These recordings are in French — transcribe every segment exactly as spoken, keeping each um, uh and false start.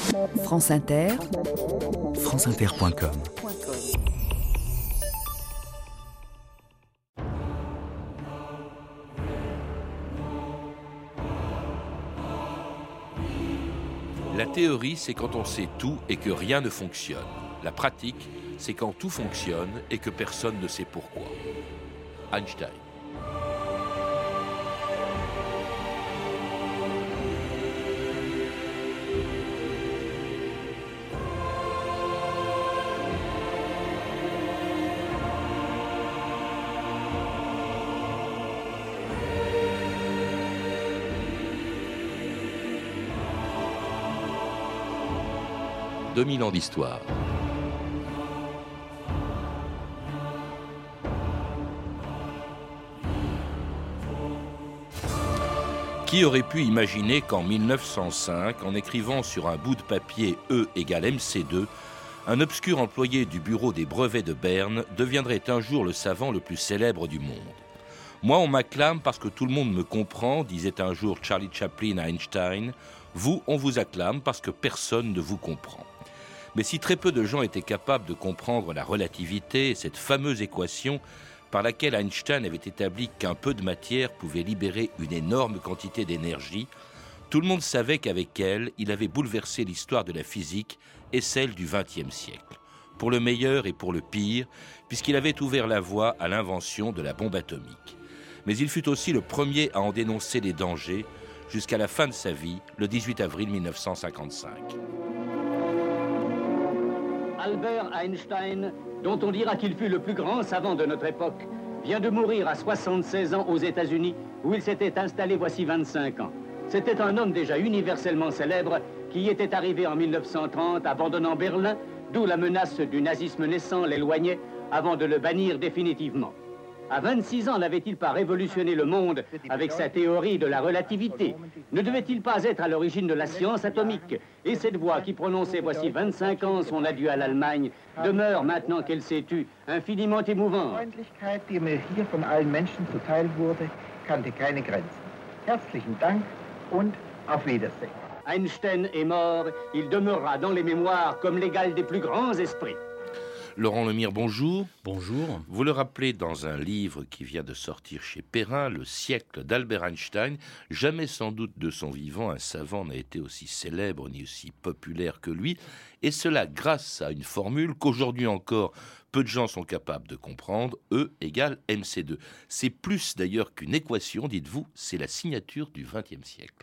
France Inter, france inter point com. La théorie, c'est quand on sait tout et que rien ne fonctionne. La pratique, c'est quand tout fonctionne et que personne ne sait pourquoi. Einstein. deux mille ans d'histoire. Qui aurait pu imaginer qu'en mille neuf cent cinq, en écrivant sur un bout de papier E égale M C deux, un obscur employé du bureau des brevets de Berne deviendrait un jour le savant le plus célèbre du monde. Moi, on m'acclame parce que tout le monde me comprend, disait un jour Charlie Chaplin à Einstein. Vous, on vous acclame parce que personne ne vous comprend. Mais si très peu de gens étaient capables de comprendre la relativité, cette fameuse équation par laquelle Einstein avait établi qu'un peu de matière pouvait libérer une énorme quantité d'énergie, tout le monde savait qu'avec elle, il avait bouleversé l'histoire de la physique et celle du vingtième siècle, pour le meilleur et pour le pire, puisqu'il avait ouvert la voie à l'invention de la bombe atomique. Mais il fut aussi le premier à en dénoncer les dangers, jusqu'à la fin de sa vie, le dix-huit avril mille neuf cent cinquante-cinq. Albert Einstein, dont on dira qu'il fut le plus grand savant de notre époque, vient de mourir à soixante-seize ans aux États-Unis, où il s'était installé voici vingt-cinq ans. C'était un homme déjà universellement célèbre qui y était arrivé en mille neuf cent trente, abandonnant Berlin, d'où la menace du nazisme naissant l'éloignait avant de le bannir définitivement. À vingt-six ans, n'avait-il pas révolutionné le monde avec sa théorie de la relativité? Ne devait-il pas être à l'origine de la science atomique? Et cette voix qui prononçait voici vingt-cinq ans son adieu à l'Allemagne demeure, maintenant qu'elle s'est tue, infiniment émouvante. Die Freundlichkeit, die mir hier von allen Menschen zuteil wurde, kannte keine Grenzen. Herzlichen Dank und auf Wiedersehen. Einstein est mort, il demeurera dans les mémoires comme l'égal des plus grands esprits. Laurent Lemire, bonjour. Bonjour. Vous le rappelez dans un livre qui vient de sortir chez Perrin, Le siècle d'Albert Einstein. Jamais sans doute de son vivant, un savant n'a été aussi célèbre ni aussi populaire que lui. Et cela grâce à une formule qu'aujourd'hui encore, peu de gens sont capables de comprendre. E égale M C deux. C'est plus d'ailleurs qu'une équation, dites-vous, c'est la signature du vingtième siècle.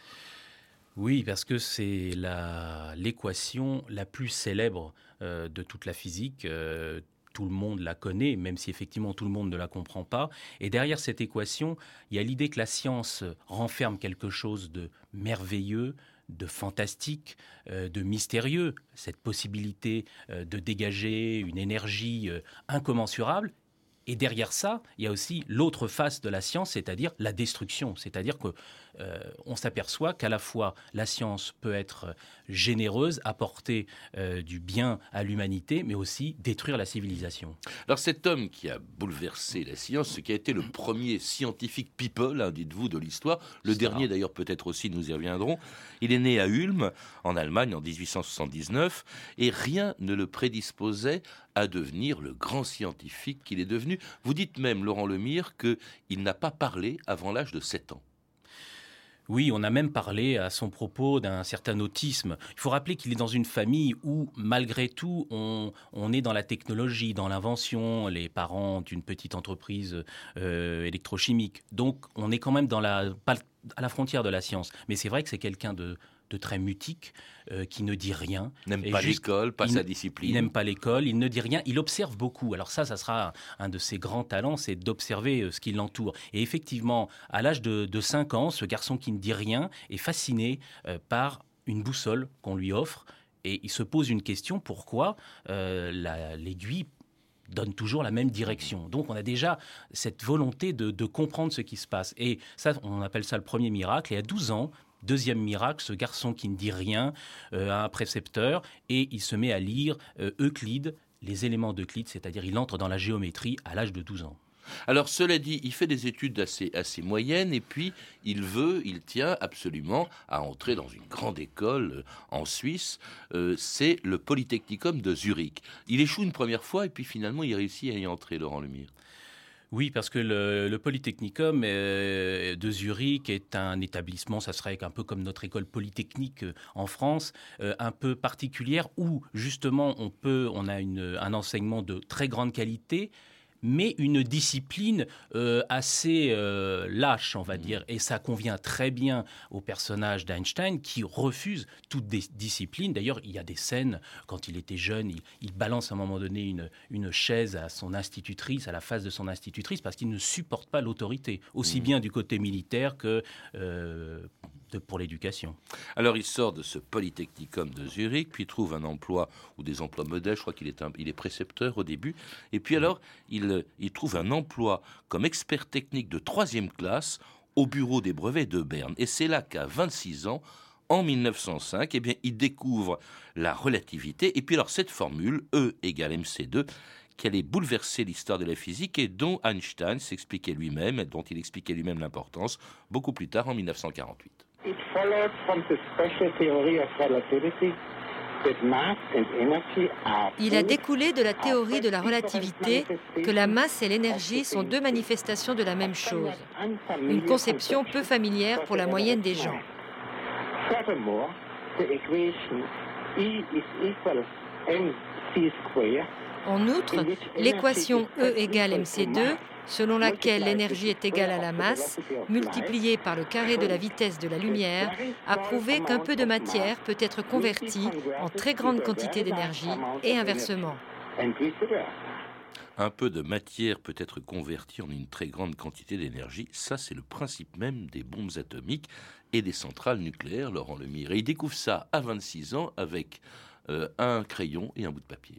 Oui, parce que c'est la, l'équation la plus célèbre euh, de toute la physique. Euh, tout le monde la connaît, même si effectivement tout le monde ne la comprend pas. Et derrière cette équation, il y a l'idée que la science renferme quelque chose de merveilleux, de fantastique, euh, de mystérieux. Cette possibilité euh, de dégager une énergie euh, incommensurable. Et derrière ça, il y a aussi l'autre face de la science, c'est-à-dire la destruction. C'est-à-dire qu'on euh, s'aperçoit qu'à la fois la science peut être généreuse, apporter euh, du bien à l'humanité, mais aussi détruire la civilisation. Alors cet homme qui a bouleversé la science, ce qui a été le premier scientifique people, hein, dites-vous, de l'histoire, le Ça. dernier d'ailleurs peut-être aussi, nous y reviendrons, il est né à Ulm, en Allemagne, en dix-huit cent soixante-dix-neuf, et rien ne le prédisposait à devenir le grand scientifique qu'il est devenu. Vous dites même, Laurent Lemire, qu'il n'a pas parlé avant l'âge de sept ans. Oui, on a même parlé à son propos d'un certain autisme. Il faut rappeler qu'il est dans une famille où, malgré tout, on, on est dans la technologie, dans l'invention. Les parents ont une petite entreprise euh, électrochimique. Donc, on est quand même dans la, pas à la frontière de la science. Mais c'est vrai que c'est quelqu'un de... de très mutique, euh, qui ne dit rien. N'aime Et pas juste, l'école, pas il, sa discipline. Il n'aime pas l'école, il ne dit rien, il observe beaucoup. Alors ça, ça sera un, un de ses grands talents, c'est d'observer euh, ce qui l'entoure. Et effectivement, à l'âge de, de cinq ans, ce garçon qui ne dit rien est fasciné euh, par une boussole qu'on lui offre. Et il se pose une question, pourquoi euh, la, l'aiguille donne toujours la même direction. Donc on a déjà cette volonté de, de comprendre ce qui se passe. Et ça, on appelle ça le premier miracle. Et à douze ans, deuxième miracle, ce garçon qui ne dit rien euh, a un précepteur et il se met à lire euh, Euclide, les éléments d'Euclide, c'est-à-dire il entre dans la géométrie à l'âge de douze ans. Alors, cela dit, il fait des études assez, assez moyennes et puis il veut, il tient absolument à entrer dans une grande école euh, en Suisse. Euh, c'est le Polytechnicum de Zurich. Il échoue une première fois et puis finalement il réussit à y entrer, Laurent Lemire. Oui, parce que le, le Polytechnicum euh, de Zurich est un établissement, ça serait un peu comme notre école polytechnique euh, en France, euh, un peu particulière où justement on peut, on a une, un enseignement de très grande qualité, mais une discipline euh, assez euh, lâche, on va dire. Et ça convient très bien au personnage d'Einstein qui refuse toute dis- discipline. D'ailleurs, il y a des scènes, quand il était jeune, il, il balance à un moment donné une, une chaise à son institutrice, à la face de son institutrice, parce qu'il ne supporte pas l'autorité, aussi bien du côté militaire que euh, de, pour l'éducation. Alors, il sort de ce Polytechnicum de Zurich, puis trouve un emploi, ou des emplois modèles, je crois qu'il est, un, il est précepteur au début, et puis alors, il, il trouve un emploi comme expert technique de troisième classe au bureau des brevets de Berne. Et c'est là qu'à vingt-six ans, en mille neuf cent cinq, eh bien, il découvre la relativité, et puis alors cette formule, E égale M C deux, qui allait bouleverser l'histoire de la physique et dont Einstein s'expliquait lui-même, et dont il expliquait lui-même l'importance, beaucoup plus tard, en mille neuf cent quarante-huit. It followed from the special theory of relativity that mass and energy are Il a découlé de la théorie de la relativité que la masse et l'énergie sont deux manifestations de la même chose, une conception peu familière pour la moyenne des gens. Furthermore, the equation E is equal mc square. En outre, l'équation E égale M C deux, selon laquelle l'énergie est égale à la masse, multipliée par le carré de la vitesse de la lumière, a prouvé qu'un peu de matière peut être convertie en très grande quantité d'énergie et inversement. Un peu de matière peut être convertie en une très grande quantité d'énergie. Ça, c'est le principe même des bombes atomiques et des centrales nucléaires, Laurent Lemire. Et il découvre ça à vingt-six ans avec euh, un crayon et un bout de papier.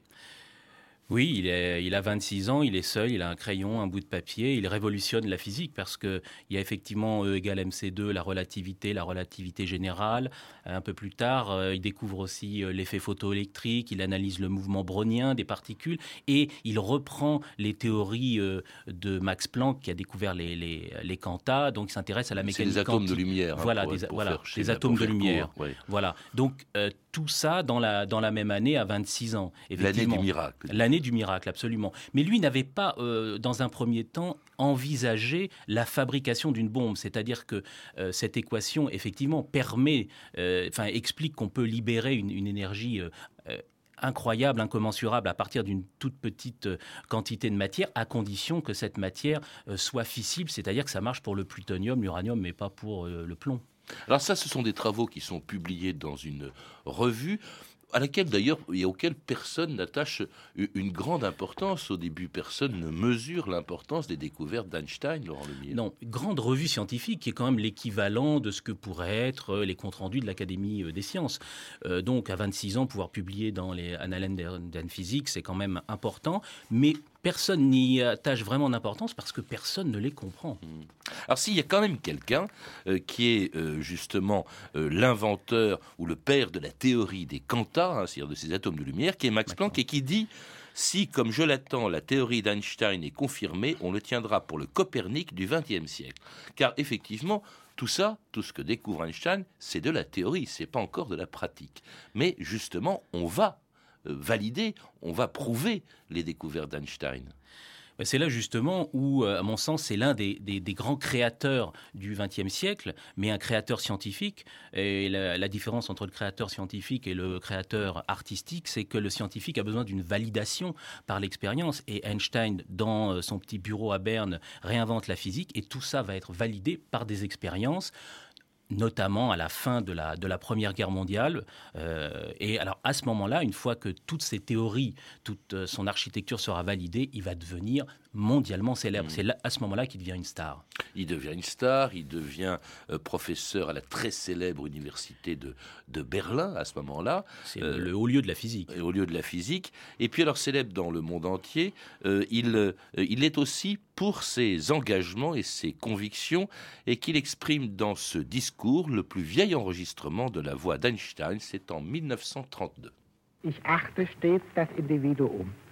Oui, il, est, il a vingt-six ans, il est seul, il a un crayon, un bout de papier, il révolutionne la physique parce qu'il y a effectivement E égale M C deux, la relativité, la relativité générale. Un peu plus tard, euh, il découvre aussi euh, l'effet photoélectrique, il analyse le mouvement brownien des particules et il reprend les théories euh, de Max Planck qui a découvert les, les, les quantas, donc il s'intéresse à la mécanique quantique. C'est des atomes quantique. de lumière. Hein, voilà, pour, des, pour voilà, faire, des atomes de lumière. Court, ouais. Voilà, donc euh, tout ça dans la, dans la même année à vingt-six ans. L'année du miracle. L'année du miracle, absolument. Mais lui n'avait pas, euh, dans un premier temps, envisagé la fabrication d'une bombe. C'est-à-dire que euh, cette équation, effectivement, permet, euh, enfin, explique qu'on peut libérer une, une énergie euh, euh, incroyable, incommensurable à partir d'une toute petite euh, quantité de matière, à condition que cette matière euh, soit fissible, c'est-à-dire que ça marche pour le plutonium, l'uranium, mais pas pour euh, le plomb. Alors ça, ce sont des travaux qui sont publiés dans une revue à laquelle d'ailleurs et auquel personne n'attache une grande importance. Au début, personne ne mesure l'importance des découvertes d'Einstein, Laurent Lemire. Non, grande revue scientifique qui est quand même l'équivalent de ce que pourraient être les comptes rendus de l'Académie des sciences. Euh, donc à vingt-six ans, pouvoir publier dans les Annalen der Physik, c'est quand même important, mais personne n'y attache vraiment d'importance parce que personne ne les comprend. Alors s'il y a quand même quelqu'un euh, qui est euh, justement euh, l'inventeur ou le père de la théorie des quantas, hein, c'est-à-dire de ces atomes de lumière, qui est Max Planck, et qui dit « Si, comme je l'attends, la théorie d'Einstein est confirmée, on le tiendra pour le Copernic du vingtième siècle. » Car effectivement, tout ça, tout ce que découvre Einstein, c'est de la théorie, c'est pas encore de la pratique. Mais justement, on va valider, on va prouver les découvertes d'Einstein. C'est là justement où, à mon sens, c'est l'un des, des, des grands créateurs du vingtième siècle, mais un créateur scientifique. Et la, la différence entre le créateur scientifique et le créateur artistique, c'est que le scientifique a besoin d'une validation par l'expérience. Et Einstein, dans son petit bureau à Berne, réinvente la physique, et tout ça va être validé par des expériences, notamment à la fin de la, de la Première Guerre mondiale. Euh, et alors, à ce moment-là, une fois que toutes ces théories, toute son architecture sera validée, il va devenir mondialement célèbre. Mmh. C'est là, à ce moment-là qu'il devient une star. Il devient une star, il devient euh, professeur à la très célèbre université de, de Berlin, à ce moment-là. C'est euh, le haut lieu de la physique. Au lieu de la physique. Et puis alors, célèbre dans le monde entier, euh, il, euh, il est aussi pour ses engagements et ses convictions, et qu'il exprime dans ce discours le plus vieil enregistrement de la voix d'Einstein, c'est en mille neuf cent trente-deux. Ich achte stets das Individuum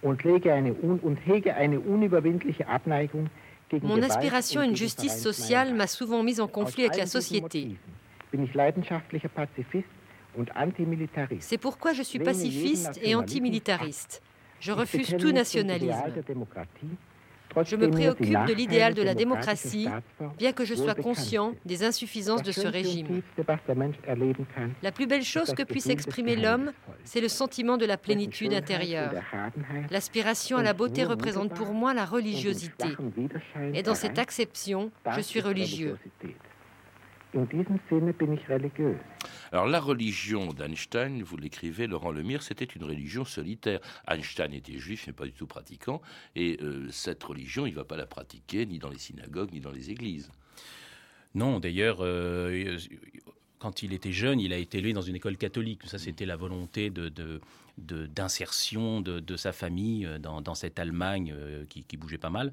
Mon aspiration à une justice sociale m'a souvent mis en conflit avec la société. C'est pourquoi je suis pacifiste et antimilitariste. Je refuse tout nationalisme. Je me préoccupe de l'idéal de la démocratie, bien que je sois conscient des insuffisances de ce régime. La plus belle chose que puisse exprimer l'homme, c'est le sentiment de la plénitude intérieure. L'aspiration à la beauté représente pour moi la religiosité. Et dans cette acception, je suis religieux. Alors la religion d'Einstein, vous l'écrivez, Laurent Lemire, c'était une religion solitaire. Einstein était juif, mais pas du tout pratiquant, et euh, cette religion, il ne va pas la pratiquer ni dans les synagogues, ni dans les églises. Non, d'ailleurs, euh, quand il était jeune, il a été élevé dans une école catholique. Ça, c'était la volonté de... de De, d'insertion de, de sa famille dans, dans cette Allemagne euh, qui, qui bougeait pas mal.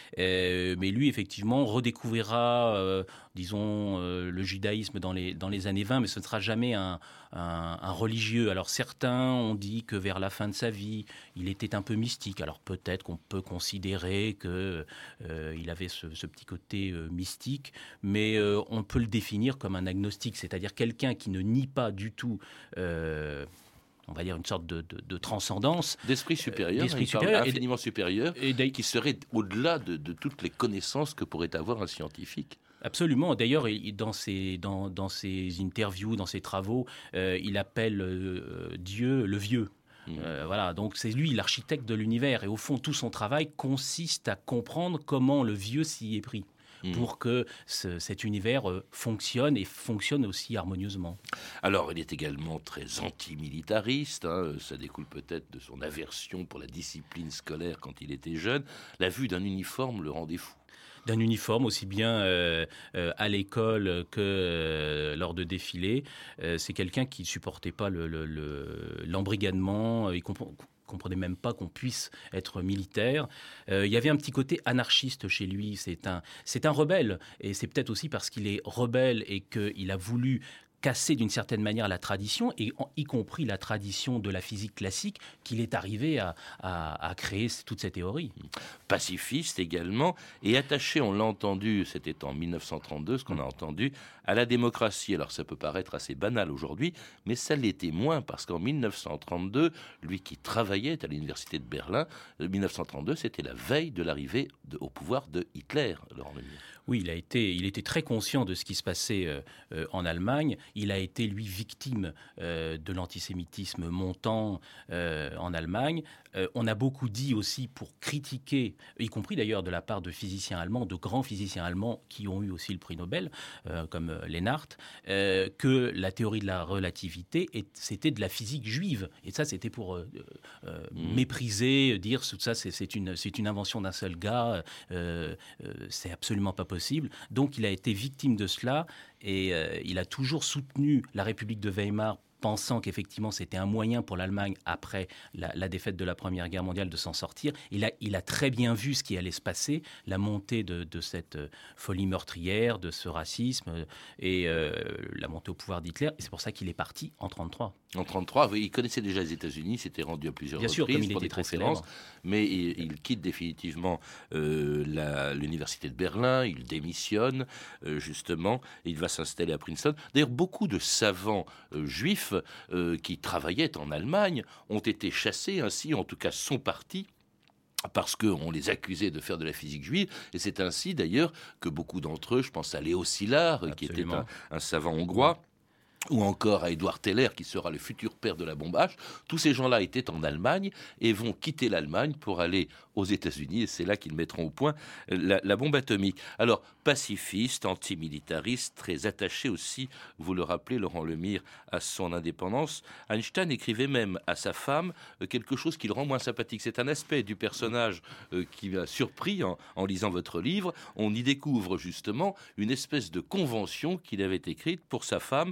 Euh, mais lui, effectivement, redécouvrira, euh, disons, euh, le judaïsme dans les, dans les années vingt, mais ce ne sera jamais un, un, un religieux. Alors certains ont dit que vers la fin de sa vie, il était un peu mystique. Alors peut-être qu'on peut considérer qu'il euh, avait ce, ce petit côté euh, mystique, mais euh, on peut le définir comme un agnostique, c'est-à-dire quelqu'un qui ne nie pas du tout... Euh, on va dire une sorte de, de, de transcendance. D'esprit supérieur, d'esprit supérieur infiniment supérieur, et qui serait au-delà de, de toutes les connaissances que pourrait avoir un scientifique. Absolument. D'ailleurs, dans ses, dans, dans ses interviews, dans ses travaux, euh, il appelle euh, Dieu le vieux. Mmh. Euh, voilà, donc c'est lui l'architecte de l'univers. Et au fond, tout son travail consiste à comprendre comment le vieux s'y est pris, pour que ce, cet univers euh, fonctionne et fonctionne aussi harmonieusement. Alors, il est également très antimilitariste, hein, ça découle peut-être de son aversion pour la discipline scolaire quand il était jeune. La vue d'un uniforme le rendait fou. D'un uniforme, aussi bien euh, euh, à l'école que euh, lors de défilés. Euh, c'est quelqu'un qui ne supportait pas le, le, le, l'embrigadement, il comprend... comprenait même pas qu'on puisse être militaire. Euh, il y avait un petit côté anarchiste chez lui. C'est un, c'est un rebelle. Et c'est peut-être aussi parce qu'il est rebelle et qu'il a voulu casser d'une certaine manière la tradition, et en, y compris la tradition de la physique classique, qu'il est arrivé à, à, à créer toute cette théorie. Pacifiste également, et attaché, on l'a entendu, c'était en dix-neuf cent trente-deux, ce qu'on a entendu, à la démocratie. Alors ça peut paraître assez banal aujourd'hui, mais ça l'était moins, parce qu'en dix-neuf cent trente-deux, lui qui travaillait à l'université de Berlin, dix-neuf cent trente-deux, c'était la veille de l'arrivée de, au pouvoir de Hitler, Laurent Lemire. Oui, il a été, il était très conscient de ce qui se passait euh, euh, en Allemagne. Il a été, lui, victime euh, de l'antisémitisme montant euh, en Allemagne. Euh, on a beaucoup dit aussi pour critiquer, y compris d'ailleurs de la part de physiciens allemands, de grands physiciens allemands qui ont eu aussi le prix Nobel, euh, comme euh, Lennart, euh, que la théorie de la relativité, est, c'était de la physique juive. Et ça, c'était pour euh, euh, mmh. mépriser, dire tout ça, c'est, c'est, une, c'est une invention d'un seul gars, euh, euh, c'est absolument pas possible. Possible. Donc il a été victime de cela et euh, il a toujours soutenu la République de Weimar, pensant qu'effectivement c'était un moyen pour l'Allemagne, après la, la défaite de la Première Guerre mondiale, de s'en sortir. Il a, il a très bien vu ce qui allait se passer, la montée de, de cette folie meurtrière, de ce racisme et euh, la montée au pouvoir d'Hitler. Et c'est pour ça qu'il est parti en trente-trois. En trente-trois, oui, il connaissait déjà les États-Unis, il s'était rendu à plusieurs bien reprises sûr, comme il pour était des très conférences, célèbre. Mais il, il quitte définitivement euh, la, l'université de Berlin, il démissionne euh, justement, et il va s'installer à Princeton. D'ailleurs, beaucoup de savants euh, juifs euh, qui travaillaient en Allemagne ont été chassés, ainsi en tout cas sont partis, parce qu'on les accusait de faire de la physique juive, et c'est ainsi d'ailleurs que beaucoup d'entre eux, je pense à Léo Szilard, Absolument. qui était un, un savant hongrois, ou encore à Édouard Teller, qui sera le futur père de la bombe H. Tous ces gens-là étaient en Allemagne et vont quitter l'Allemagne pour aller aux États-Unis, et c'est là qu'ils mettront au point la, la bombe atomique. Alors, pacifiste, antimilitariste, très attaché aussi, vous le rappelez, Laurent Lemire, à son indépendance, Einstein écrivait même à sa femme quelque chose qui le rend moins sympathique. C'est un aspect du personnage euh, qui m'a surpris en, en lisant votre livre. On y découvre justement une espèce de convention qu'il avait écrite pour sa femme, pour sa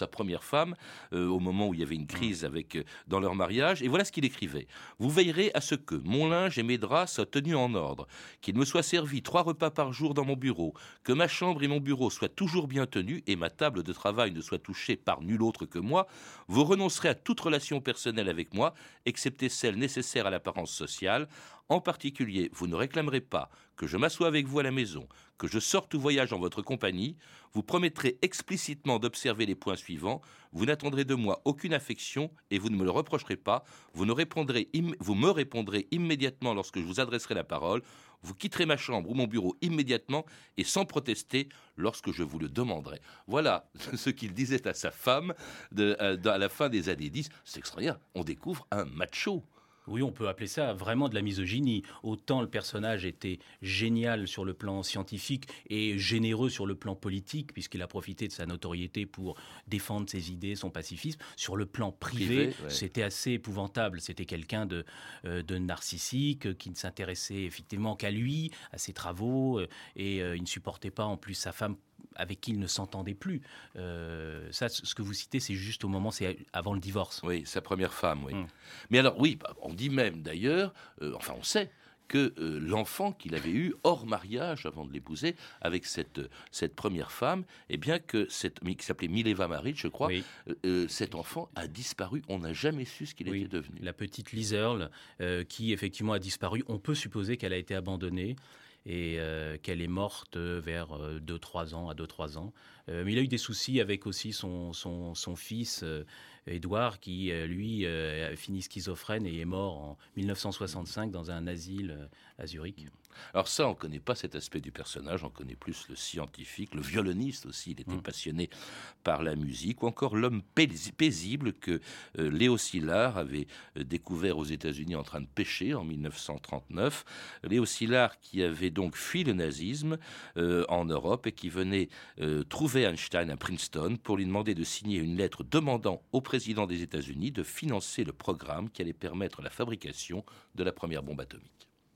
sa première femme, euh, au moment où il y avait une crise avec, euh, dans leur mariage. Et voilà ce qu'il écrivait. « Vous veillerez à ce que mon linge et mes draps soient tenus en ordre, qu'il me soit servi trois repas par jour dans mon bureau, que ma chambre et mon bureau soient toujours bien tenus et ma table de travail ne soit touchée par nul autre que moi. Vous renoncerez à toute relation personnelle avec moi, excepté celle nécessaire à l'apparence sociale. En particulier, vous ne réclamerez pas que je m'assoie avec vous à la maison, que je sorte ou voyage en votre compagnie. Vous promettrez explicitement d'observer les points suivants. Vous n'attendrez de moi aucune affection et vous ne me le reprocherez pas. Vous, ne répondrez im- vous me répondrez immédiatement lorsque je vous adresserai la parole. Vous quitterez ma chambre ou mon bureau immédiatement et sans protester lorsque je vous le demanderai. » Voilà ce qu'il disait à sa femme de, à, à la fin des années dix. C'est extraordinaire. On découvre un macho. Oui, on peut appeler ça vraiment de la misogynie. Autant le personnage était génial sur le plan scientifique et généreux sur le plan politique, puisqu'il a profité de sa notoriété pour défendre ses idées, son pacifisme. Sur le plan privé, privé ouais. C'était assez épouvantable. C'était quelqu'un de, euh, de narcissique, qui ne s'intéressait effectivement qu'à lui, à ses travaux, euh, et euh, il ne supportait pas en plus sa femme avec qui il ne s'entendait plus. Euh, ça, ce que vous citez, c'est juste au moment, c'est avant le divorce. Oui, sa première femme, oui. Hum. Mais alors, oui, on dit même d'ailleurs, euh, enfin on sait, que euh, l'enfant qu'il avait eu hors mariage avant de l'épouser avec cette, cette première femme, eh bien que cette, qui s'appelait Mileva Maric, je crois, oui. euh, cet enfant a disparu. On n'a jamais su ce qu'il oui. était devenu. La petite Liz Earle, euh, qui effectivement a disparu. On peut supposer qu'elle a été abandonnée et euh, qu'elle est morte vers deux trois ans, à deux trois ans. Euh, mais il a eu des soucis avec aussi son, son, son fils, euh, Édouard, qui, euh, lui, euh, a fini schizophrène et est mort en dix-neuf cent soixante-cinq dans un asile euh, à Zurich. Alors ça, on ne connaît pas cet aspect du personnage, on connaît plus le scientifique, le violoniste aussi, il était mmh. passionné par la musique, ou encore l'homme paisible que euh, Léo Szilard avait euh, découvert aux États-Unis en train de pêcher en dix-neuf cent trente-neuf. Léo Szilard qui avait donc fui le nazisme euh, en Europe et qui venait euh, trouver Einstein à Princeton pour lui demander de signer une lettre demandant au président des États-Unis de financer le programme qui allait permettre la fabrication de la première bombe atomique.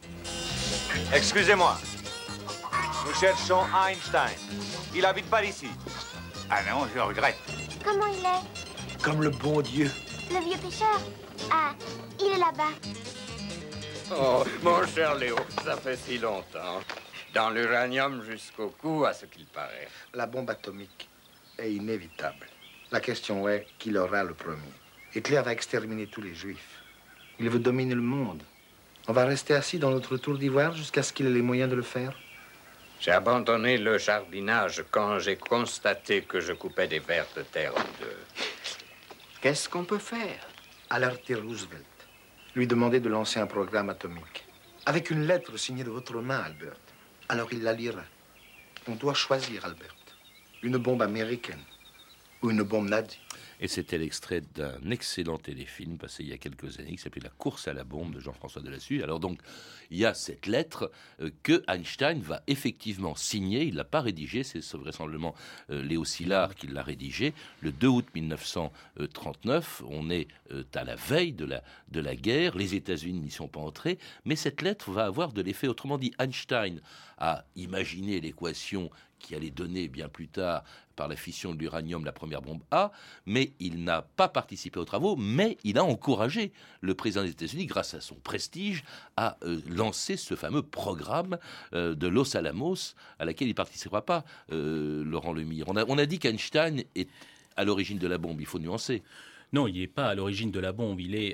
Excusez-moi, nous cherchons Einstein. Il habite pas ici. Ah non, je regrette. Comment il est? Comme le bon Dieu. Le vieux pêcheur? Ah, il est là-bas. Oh, mon cher Léo, ça fait si longtemps. Dans l'uranium jusqu'au cou, à ce qu'il paraît. La bombe atomique est inévitable. La question est qui l'aura le premier. Hitler va exterminer tous les juifs. Il veut dominer le monde. On va rester assis dans notre tour d'ivoire jusqu'à ce qu'il ait les moyens de le faire? J'ai abandonné le jardinage quand j'ai constaté que je coupais des vers de terre en deux. Qu'est-ce qu'on peut faire? Alerter Roosevelt. Lui demander de lancer un programme atomique. Avec une lettre signée de votre main, Albert. Alors il la lira. On doit choisir, Albert. Une bombe américaine ou une bombe nazie. Et c'était l'extrait d'un excellent téléfilm passé il y a quelques années qui s'appelait La course à la bombe de Jean-François Delassus. Alors donc, il y a cette lettre euh, que Einstein va effectivement signer. Il ne l'a pas rédigée, c'est vraisemblablement euh, Léo Szilard qui l'a rédigée. Le deux août dix-neuf cent trente-neuf, on est euh, à la veille de la, de la guerre. Les États-Unis n'y sont pas entrés. Mais cette lettre va avoir de l'effet. Autrement dit, Einstein a imaginé l'équation qui allait donner bien plus tard, par la fission de l'uranium, la première bombe A, mais il n'a pas participé aux travaux, mais il a encouragé le président des États-Unis, grâce à son prestige, à euh, lancer ce fameux programme euh, de Los Alamos, à laquelle il ne participera pas, euh, Laurent Lemire. On a, on a dit qu'Einstein est à l'origine de la bombe, il faut nuancer. Non, il n'est pas à l'origine de la bombe. Il est,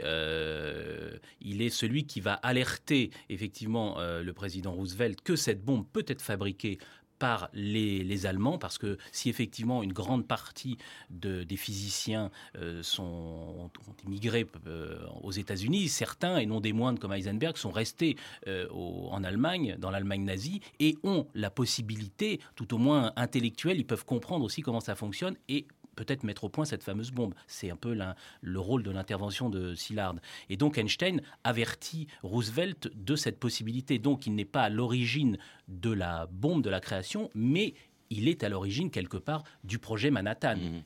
euh, il est celui qui va alerter effectivement euh, le président Roosevelt que cette bombe peut être fabriquée par les, les Allemands, parce que si effectivement une grande partie de, des physiciens euh, sont, ont, ont immigré euh, aux États-Unis, certains, et non des moindres comme Heisenberg, sont restés euh, au, en Allemagne, dans l'Allemagne nazie, et ont la possibilité, tout au moins intellectuelle, ils peuvent comprendre aussi comment ça fonctionne et peut-être mettre au point cette fameuse bombe. C'est un peu la, le rôle de l'intervention de Szilard. Et donc Einstein avertit Roosevelt de cette possibilité. Donc il n'est pas à l'origine de la bombe de la création, mais il est à l'origine quelque part du projet Manhattan. Mmh.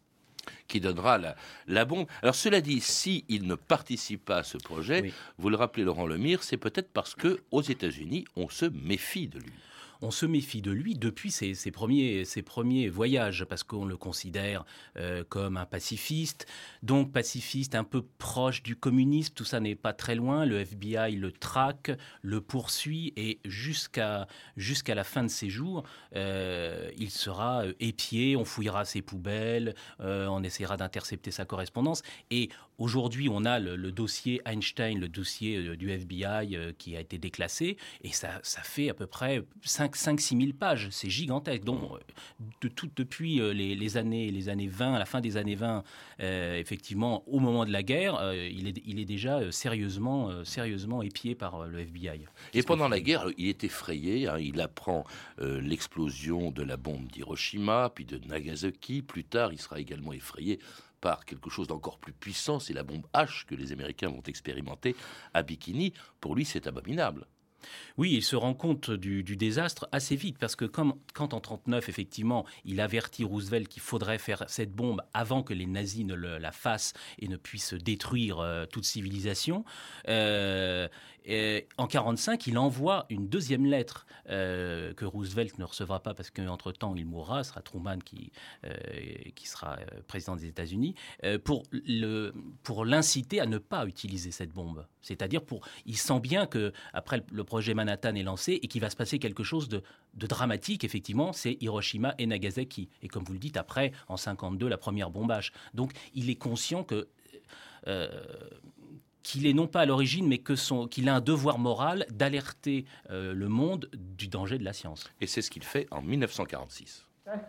Qui donnera la, la bombe. Alors cela dit, si il ne participe pas à ce projet, oui. Vous le rappelez Laurent Lemire, c'est peut-être parce qu'aux États-Unis, on se méfie de lui. on se méfie de lui depuis ses, ses, premiers, ses premiers voyages, parce qu'on le considère euh, comme un pacifiste, donc pacifiste un peu proche du communisme, tout ça n'est pas très loin, le F B I le traque, le poursuit, et jusqu'à, jusqu'à la fin de ses jours, euh, il sera épié, on fouillera ses poubelles, euh, on essaiera d'intercepter sa correspondance, et aujourd'hui on a le, le dossier Einstein, le dossier du F B I euh, qui a été déclassé, et ça, ça fait à peu près cinq à six mille pages, c'est gigantesque. Donc, de tout, depuis les, les, années, les années vingt, à la fin des années vingt, euh, effectivement, au moment de la guerre, euh, il, est, il est déjà sérieusement, euh, sérieusement épié par le F B I. Et pendant la guerre, il est effrayé, hein, il apprend euh, l'explosion de la bombe d'Hiroshima, puis de Nagasaki. Plus tard, il sera également effrayé par quelque chose d'encore plus puissant, c'est la bombe H que les Américains vont expérimenter à Bikini. Pour lui, c'est abominable. Oui, il se rend compte du, du désastre assez vite, parce que comme, quand en trente-neuf, effectivement, il avertit Roosevelt qu'il faudrait faire cette bombe avant que les nazis ne le, la fassent et ne puissent détruire euh, toute civilisation, euh, et en quarante-cinq, il envoie une deuxième lettre euh, que Roosevelt ne recevra pas parce qu'entre-temps, il mourra, ce sera Truman qui, euh, qui sera président des États-Unis, euh, pour, le, pour l'inciter à ne pas utiliser cette bombe. C'est-à-dire, pour, il sent bien qu'après le, le projet Manhattan est lancé et qu'il va se passer quelque chose de, de dramatique, effectivement, c'est Hiroshima et Nagasaki. Et comme vous le dites, après, en cinquante-deux, la première bombe H. Donc, il est conscient que... Euh, qu'il est non pas à l'origine, mais que son, qu'il a un devoir moral d'alerter euh, le monde du danger de la science. Et c'est ce qu'il fait en dix-neuf cent quarante-six.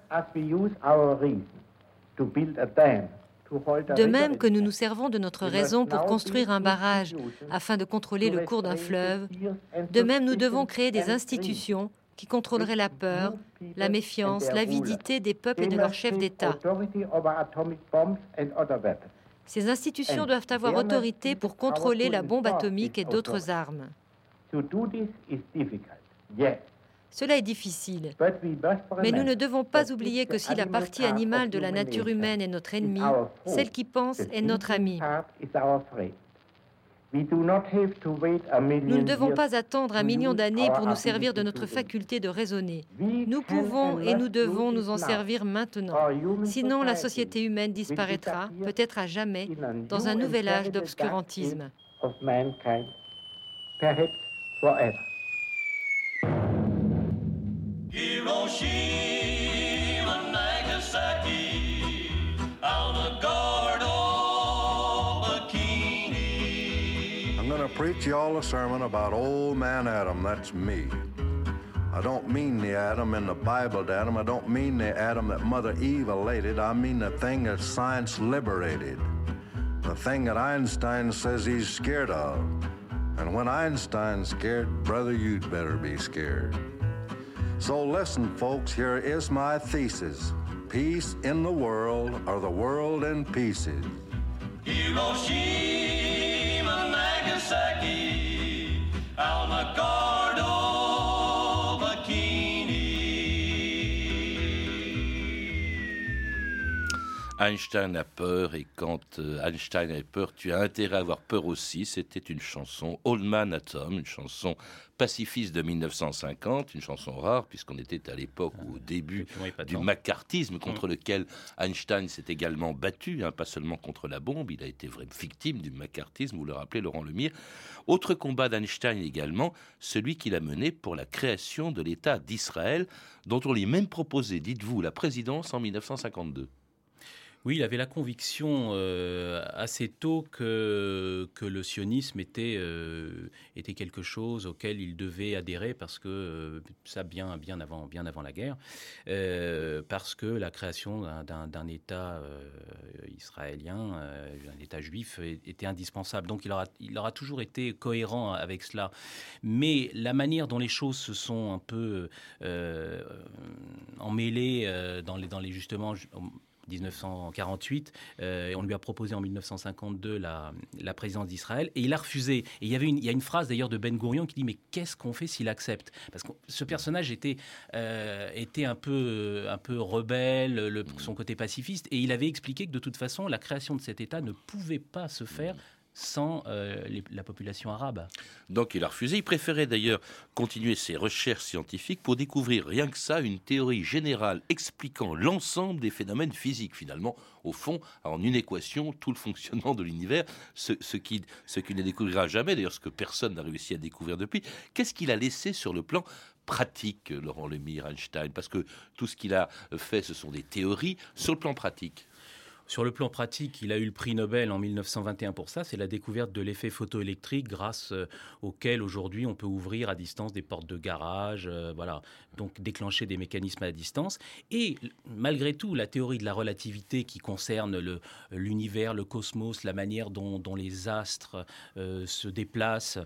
De même que nous nous servons de notre raison pour construire un barrage afin de contrôler le cours d'un fleuve, de même nous devons créer des institutions qui contrôleraient la peur, la méfiance, l'avidité des peuples et de leurs chefs d'État. Ces institutions doivent avoir autorité pour contrôler la bombe atomique et d'autres armes. Cela est difficile, mais nous ne devons pas oublier que si la partie animale de la nature humaine est notre ennemie, celle qui pense est notre amie. Nous ne devons pas attendre un million d'années pour nous servir de notre faculté de raisonner. Nous pouvons et nous devons nous en servir maintenant. Sinon, la société humaine disparaîtra, peut-être à jamais, dans un nouvel âge d'obscurantisme. Hiroshima, Nagasaki, Alnagardo, Bikini. I'm going to preach y'all a sermon about old man Adam, that's me. I don't mean the Adam in the Bible, Adam. I don't mean the Adam that Mother Eve elated. I mean the thing that science liberated. The thing that Einstein says he's scared of. And when Einstein's scared, brother, you'd better be scared. So listen, folks, here is my thesis. Peace in the world, or the world in pieces. Hiroshima, Nagasaki, Alnagardo, Bikini. Einstein a peur, et quand euh, Einstein a peur, tu as intérêt à avoir peur aussi. C'était une chanson Old Man Atom, une chanson pacifiste de dix-neuf cent cinquante, une chanson rare puisqu'on était à l'époque ou au début du macartisme contre mmh. lequel Einstein s'est également battu, hein, pas seulement contre la bombe, il a été vraiment victime du macartisme, vous le rappelez Laurent Lemire. Autre combat d'Einstein également, celui qu'il a mené pour la création de l'État d'Israël, dont on lui a même proposé, dites-vous, la présidence en dix-neuf cent cinquante-deux. Oui, il avait la conviction euh, assez tôt que, que le sionisme était, euh, était quelque chose auquel il devait adhérer, parce que euh, ça bien, bien, avant, bien avant la guerre, euh, parce que la création d'un, d'un, d'un État euh, israélien, euh, un État juif, était indispensable. Donc il aura, il aura toujours été cohérent avec cela. Mais la manière dont les choses se sont un peu euh, emmêlées euh, dans les, dans les justement... dix-neuf cent quarante-huit, euh, et on lui a proposé en dix-neuf cent cinquante-deux la, la présidence d'Israël, et il a refusé. Et il y avait une, il y a une phrase d'ailleurs de Ben Gourion qui dit « Mais qu'est-ce qu'on fait s'il accepte ?» Parce que ce personnage était, euh, était un, peu, un peu rebelle, le, son côté pacifiste, et il avait expliqué que de toute façon, la création de cet État ne pouvait pas se faire sans euh, les, la population arabe. Donc il a refusé. Il préférait d'ailleurs continuer ses recherches scientifiques pour découvrir rien que ça, une théorie générale expliquant l'ensemble des phénomènes physiques. Finalement, au fond, en une équation, tout le fonctionnement de l'univers, ce, ce qui, ce qui ne découvrira jamais, d'ailleurs ce que personne n'a réussi à découvrir depuis. Qu'est-ce qu'il a laissé sur le plan pratique, Laurent Lemire, Einstein? Parce que tout ce qu'il a fait, ce sont des théories. Sur le plan pratique, Sur le plan pratique, il a eu le prix Nobel en mille neuf cent vingt et un pour ça. C'est la découverte de l'effet photoélectrique grâce euh, auquel aujourd'hui on peut ouvrir à distance des portes de garage, euh, voilà, donc déclencher des mécanismes à distance. Et malgré tout, la théorie de la relativité qui concerne le, l'univers, le cosmos, la manière dont, dont les astres euh, se déplacent,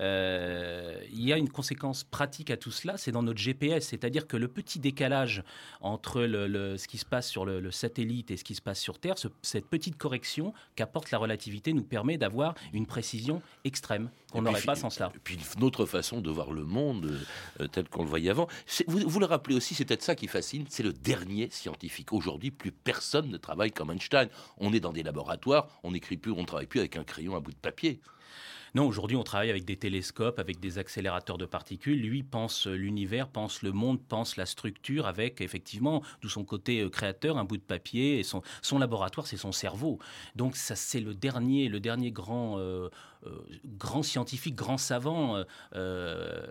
euh, il y a une conséquence pratique à tout cela, c'est dans notre G P S, c'est-à-dire que le petit décalage entre le, le, ce qui se passe sur le, le satellite et ce qui se passe sur Terre, Ce, cette petite correction qu'apporte la relativité nous permet d'avoir une précision extrême qu'on n'aurait pas sans cela. Et puis une autre façon de voir le monde euh, tel qu'on le voyait avant. C'est, vous, vous le rappelez aussi, c'est peut-être ça qui fascine, c'est le dernier scientifique. Aujourd'hui, plus personne ne travaille comme Einstein. On est dans des laboratoires, on n'écrit plus, on ne travaille plus avec un crayon à bout de papier. Non, aujourd'hui, on travaille avec des télescopes, avec des accélérateurs de particules. Lui pense l'univers, pense le monde, pense la structure avec, effectivement, d'où son côté créateur, un bout de papier. Et son, son laboratoire, c'est son cerveau. Donc, ça, c'est le dernier, le dernier grand, euh, euh, grand scientifique, grand savant euh,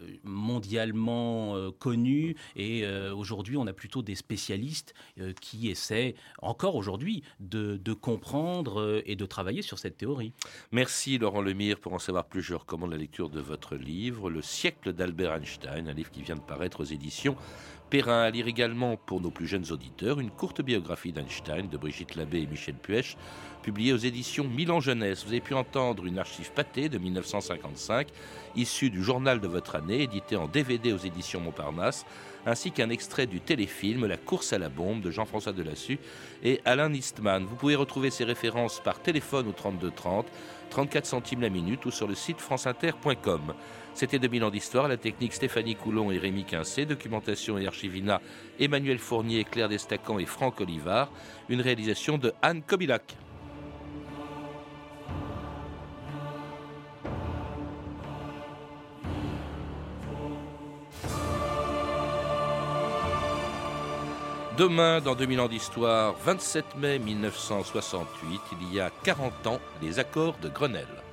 mondialement euh, connu. Et euh, aujourd'hui, on a plutôt des spécialistes euh, qui essaient, encore aujourd'hui, de, de comprendre euh, et de travailler sur cette théorie. Merci, Laurent Lemire. Pour en savoir plus, je recommande la lecture de votre livre, Le siècle d'Albert Einstein, un livre qui vient de paraître aux éditions Perrin. À lire également pour nos plus jeunes auditeurs, une courte biographie d'Einstein de Brigitte Labbé et Michel Puech, publiée aux éditions Milan Jeunesse. Vous avez pu entendre une archive pâtée de mille neuf cent cinquante-cinq, issue du journal de votre année, édité en D V D aux éditions Montparnasse, ainsi qu'un extrait du téléfilm La course à la bombe de Jean-François Delassus et Alain Nistman. Vous pouvez retrouver ces références par téléphone au trente-deux trente, trente-quatre centimes la minute ou sur le site franceinter point com. C'était deux mille ans d'histoire, la technique Stéphanie Coulon et Rémi Quincé, documentation et archivina Emmanuel Fournier, Claire Destacan et Franck Olivard, une réalisation de Anne Kobilac. Demain, dans deux mille ans d'histoire, vingt-sept mai mille neuf cent soixante-huit, il y a quarante ans, les accords de Grenelle.